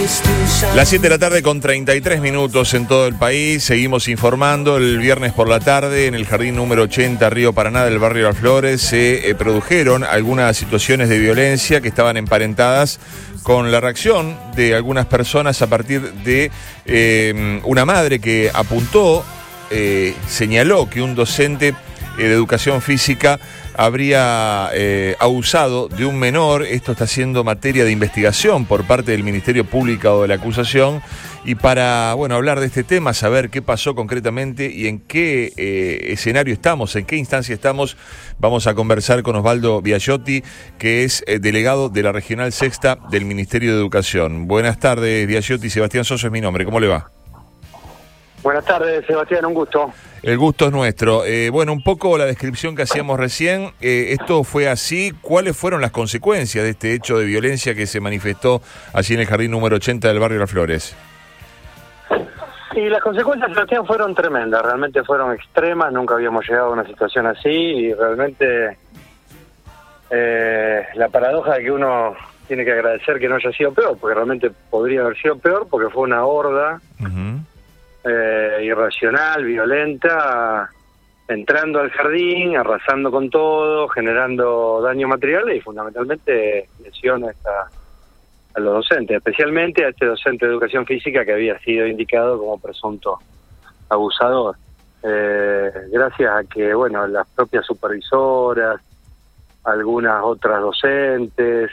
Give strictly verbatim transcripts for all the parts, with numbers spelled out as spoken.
Las siete de la tarde con treinta y tres minutos en todo el país. Seguimos informando. El viernes por la tarde en el jardín número ochenta, Río Paraná, del barrio Las Flores, se eh, produjeron algunas situaciones de violencia que estaban emparentadas con la reacción de algunas personas a partir de eh, una madre que apuntó, eh, señaló que un docente eh, de educación física habría eh, abusado de un menor. Esto está siendo materia de investigación por parte del Ministerio Público o de la acusación. Y para, bueno, hablar de este tema, saber qué pasó concretamente y en qué eh, escenario estamos, en qué instancia estamos, vamos a conversar con Osvaldo Biagiotti, que es eh, delegado de la Regional Sexta del Ministerio de Educación. Buenas tardes, Biagiotti. Sebastián Soso es mi nombre. ¿Cómo le va? Buenas tardes, Sebastián, un gusto. El gusto es nuestro. Eh, bueno, un poco la descripción que hacíamos recién, eh, esto fue así. ¿Cuáles fueron las consecuencias de este hecho de violencia que se manifestó allí en el jardín número ochenta del barrio Las Flores? Y las consecuencias, Sebastián, fueron tremendas, realmente fueron extremas, nunca habíamos llegado a una situación así y realmente eh, la paradoja de que uno tiene que agradecer que no haya sido peor, porque realmente podría haber sido peor, porque fue una horda uh-huh. eh, irracional, violenta, entrando al jardín, arrasando con todo, generando daño material y fundamentalmente lesiones a... a los docentes, especialmente a este docente de educación física que había sido indicado como presunto abusador. Eh, gracias a que, bueno, las propias supervisoras, algunas otras docentes,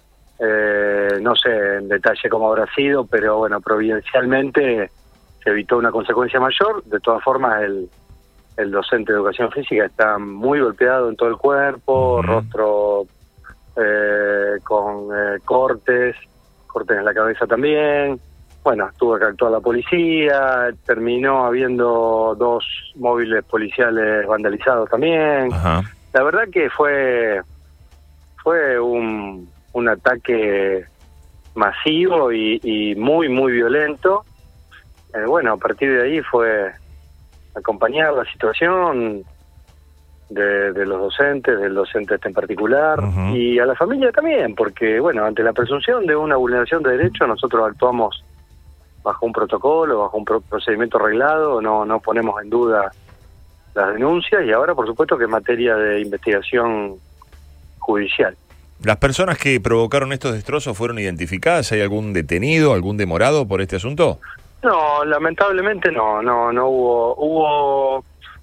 eh, no sé en detalle cómo habrá sido, pero bueno, providencialmente se evitó una consecuencia mayor. De todas formas, el, el docente de educación física está muy golpeado en todo el cuerpo, uh-huh. rostro eh, con eh, cortes, cortes en la cabeza también. Bueno, tuvo que actuar la policía, terminó habiendo dos móviles policiales vandalizados también. Ajá. La verdad que fue fue un, un ataque masivo y, y muy, muy violento. Eh, bueno, a partir de ahí fue acompañar la situación De, de los docentes, del docente este en particular, uh-huh. y a la familia también, porque, bueno, ante la presunción de una vulneración de derechos, nosotros actuamos bajo un protocolo, bajo un pro- procedimiento reglado, no no ponemos en duda las denuncias, y ahora, por supuesto, que es materia de investigación judicial. ¿Las personas que provocaron estos destrozos fueron identificadas? ¿Hay algún detenido, algún demorado por este asunto? No, lamentablemente no, no, no hubo... hubo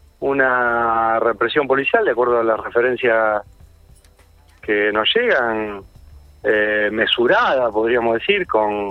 una represión policial, de acuerdo a las referencias que nos llegan, eh, mesurada, podríamos decir, con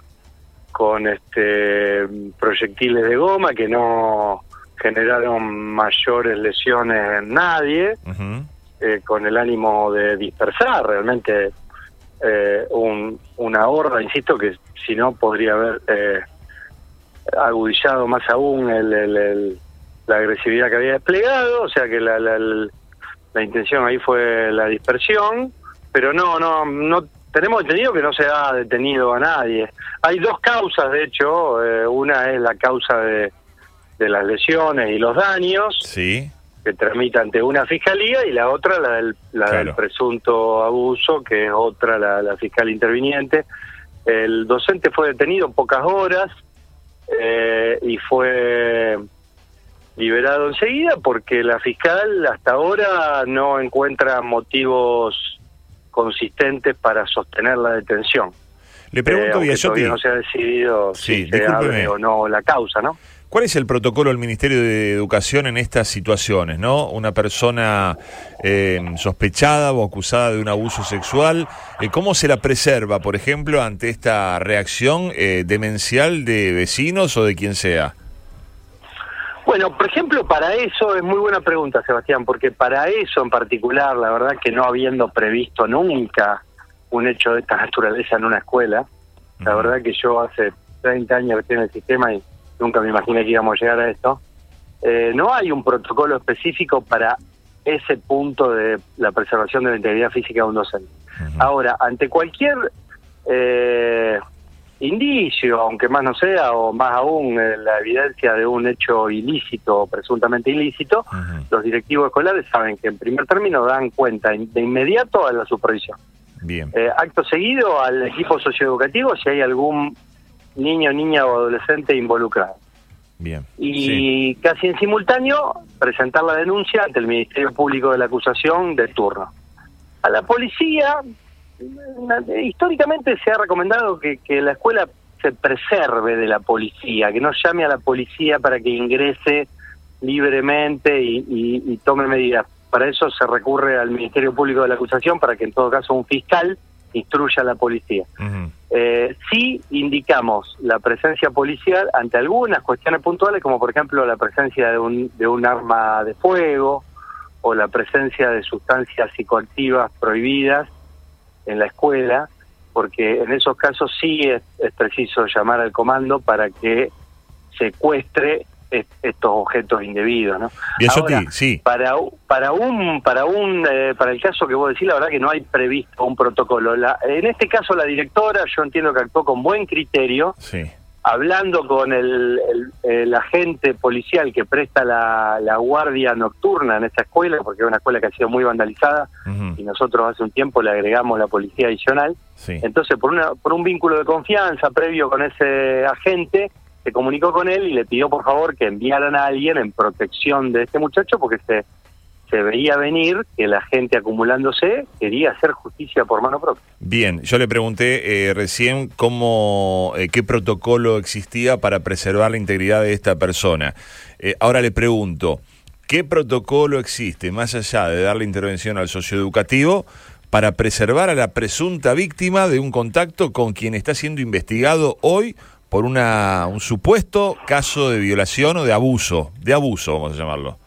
con este proyectiles de goma que no generaron mayores lesiones en nadie, uh-huh. eh, con el ánimo de dispersar realmente eh, un, una horda, insisto, que si no podría haber eh, agudizado más aún el, el, el la agresividad que había desplegado, o sea que la, la, la, la intención ahí fue la dispersión, pero no, no, no tenemos entendido que no se ha detenido a nadie. Hay dos causas, de hecho, eh, una es la causa de, de las lesiones y los daños, sí. que tramita ante una fiscalía, y la otra la del, la claro. del presunto abuso, que es otra, la, la fiscal interviniente. El docente fue detenido pocas horas eh, y fue liberado enseguida porque la fiscal hasta ahora no encuentra motivos consistentes para sostener la detención. Le pregunto, eh, Biagiotti, no se ha decidido sí, si se abre o no la causa, ¿no? ¿Cuál es el protocolo del Ministerio de Educación en estas situaciones, no? Una persona eh, sospechada o acusada de un abuso sexual, eh, ¿cómo se la preserva, por ejemplo, ante esta reacción eh, demencial de vecinos o de quien sea? Bueno, por ejemplo, para eso es muy buena pregunta, Sebastián, porque para eso en particular, la verdad que no habiendo previsto nunca un hecho de esta naturaleza en una escuela, uh-huh. la verdad que yo hace treinta años que estoy en el sistema y nunca me imaginé que íbamos a llegar a esto, eh, no hay un protocolo específico para ese punto de la preservación de la integridad física de un docente. Uh-huh. Ahora, ante cualquier... Eh, indicio, aunque más no sea, o más aún eh, la evidencia de un hecho ilícito o presuntamente ilícito, uh-huh. los directivos escolares saben que en primer término dan cuenta in- de inmediato a la supervisión. Bien. Eh, acto seguido al equipo socioeducativo si hay algún niño, niña o adolescente involucrado. Bien. Y sí. casi en simultáneo presentar la denuncia ante el Ministerio Público de la acusación de turno. A la policía, históricamente se ha recomendado que, que la escuela se preserve de la policía, que no llame a la policía para que ingrese libremente y, y, y tome medidas. Para eso se recurre al Ministerio Público de la acusación para que en todo caso un fiscal instruya a la policía. Uh-huh. Eh, sí indicamos la presencia policial ante algunas cuestiones puntuales, como por ejemplo la presencia de un, de un arma de fuego o la presencia de sustancias psicoactivas prohibidas en la escuela, porque en esos casos sí es, es preciso llamar al comando para que secuestre estos objetos indebidos, ¿no? Ahora, sí. para para un para un eh, para el caso que vos decís, la verdad que no hay previsto un protocolo. La, en este caso la directora, yo entiendo que actuó con buen criterio, sí. hablando con el, el, el agente policial que presta la, la guardia nocturna en esa escuela, porque es una escuela que ha sido muy vandalizada, uh-huh. y nosotros hace un tiempo le agregamos la policía adicional. Sí. Entonces, por una por un vínculo de confianza previo con ese agente, se comunicó con él y le pidió por favor que enviaran a alguien en protección de este muchacho, porque se, se veía venir que la gente acumulándose quería hacer justicia por mano propia. Bien, yo le pregunté eh, recién cómo, eh, qué protocolo existía para preservar la integridad de esta persona. Eh, ahora le pregunto, ¿qué protocolo existe más allá de darle intervención al socioeducativo para preservar a la presunta víctima de un contacto con quien está siendo investigado hoy por una un supuesto caso de violación o de abuso, de abuso vamos a llamarlo?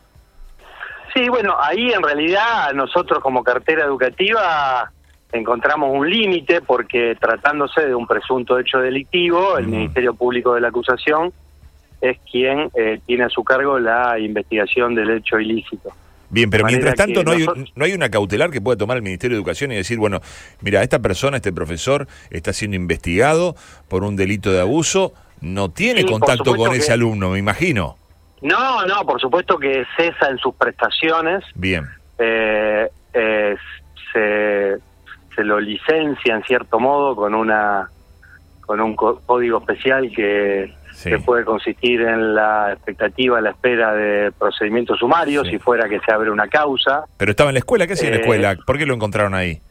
Sí, bueno, ahí en realidad nosotros como cartera educativa encontramos un límite porque tratándose de un presunto hecho delictivo, el mm. Ministerio Público de la acusación es quien eh, tiene a su cargo la investigación del hecho ilícito. Bien, pero mientras tanto no hay, nosotros... no hay una cautelar que pueda tomar el Ministerio de Educación y decir, bueno, mira, esta persona, este profesor, está siendo investigado por un delito de abuso, no tiene sí, contacto con ese que... alumno, me imagino. No, no, por supuesto que cesa en sus prestaciones. Bien. Eh, eh, se, se lo licencia en cierto modo con una con un código especial que... Sí. que puede consistir en la expectativa, la espera de procedimientos sumarios, sí. si fuera que se abre una causa. Pero estaba en la escuela, ¿qué hacía eh, en la escuela? ¿Por qué lo encontraron ahí?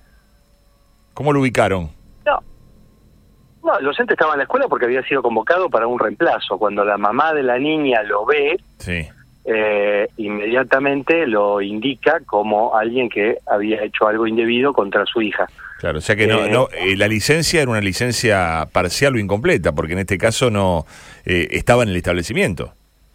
¿Cómo lo ubicaron? No, no, el docente estaba en la escuela porque había sido convocado para un reemplazo. Cuando la mamá de la niña lo ve, sí. eh, inmediatamente lo indica como alguien que había hecho algo indebido contra su hija. Claro, o sea que no, eh, no eh, la licencia era una licencia parcial o incompleta, porque en este caso no eh, estaba en el establecimiento.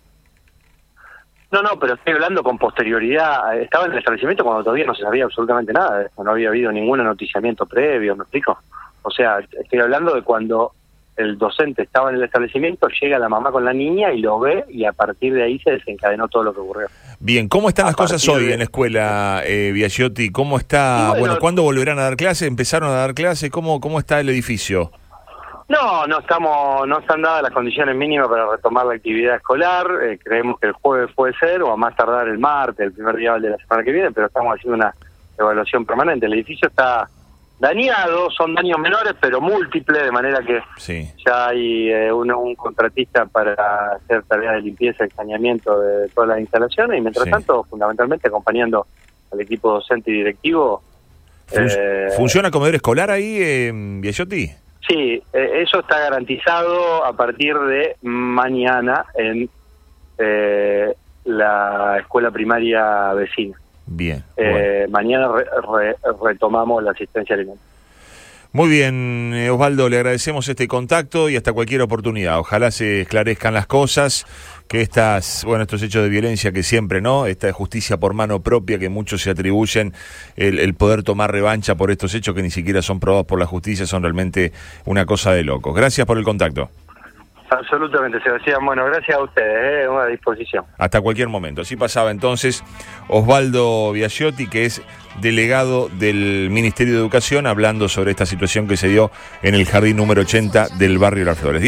No, no, pero estoy hablando con posterioridad. Estaba en el establecimiento cuando todavía no se sabía absolutamente nada de esto, no había habido ningún noticiamiento previo, ¿me explico? O sea, estoy hablando de cuando el docente estaba en el establecimiento, llega la mamá con la niña y lo ve, y a partir de ahí se desencadenó todo lo que ocurrió. Bien, ¿cómo están a las cosas hoy de... en la escuela, eh, Biagiotti? ¿Cómo está? Bueno, bueno, ¿cuándo volverán a dar clases? ¿Empezaron a dar clases? ¿Cómo, cómo está el edificio? No, no estamos, no están dadas las condiciones mínimas para retomar la actividad escolar. Eh, creemos que el jueves puede ser, o a más tardar el martes, el primer día de la semana que viene, pero estamos haciendo una evaluación permanente. El edificio está dañado, son daños menores, pero múltiples, de manera que sí. ya hay eh, un, un contratista para hacer tareas de limpieza y saneamiento de todas las instalaciones, y mientras sí. tanto, fundamentalmente acompañando al equipo docente y directivo. Fun eh, ¿Funciona comedor escolar ahí, eh, Biagiotti? Sí, eh, eso está garantizado a partir de mañana en eh, la escuela primaria vecina. Bien. Eh, bueno. Mañana re, re, retomamos la asistencia alimentaria. Muy bien, eh, Osvaldo, le agradecemos este contacto y hasta cualquier oportunidad. Ojalá se esclarezcan las cosas, que estas, bueno, estos hechos de violencia que siempre, ¿no? Esta justicia por mano propia que muchos se atribuyen, el, el poder tomar revancha por estos hechos que ni siquiera son probados por la justicia, son realmente una cosa de locos. Gracias por el contacto. Absolutamente, Sebastián. Bueno, gracias a ustedes, ¿eh? Una disposición. Hasta cualquier momento. Así pasaba entonces Osvaldo Biagiotti, que es delegado del Ministerio de Educación, hablando sobre esta situación que se dio en el jardín número ochenta del barrio Las Flores.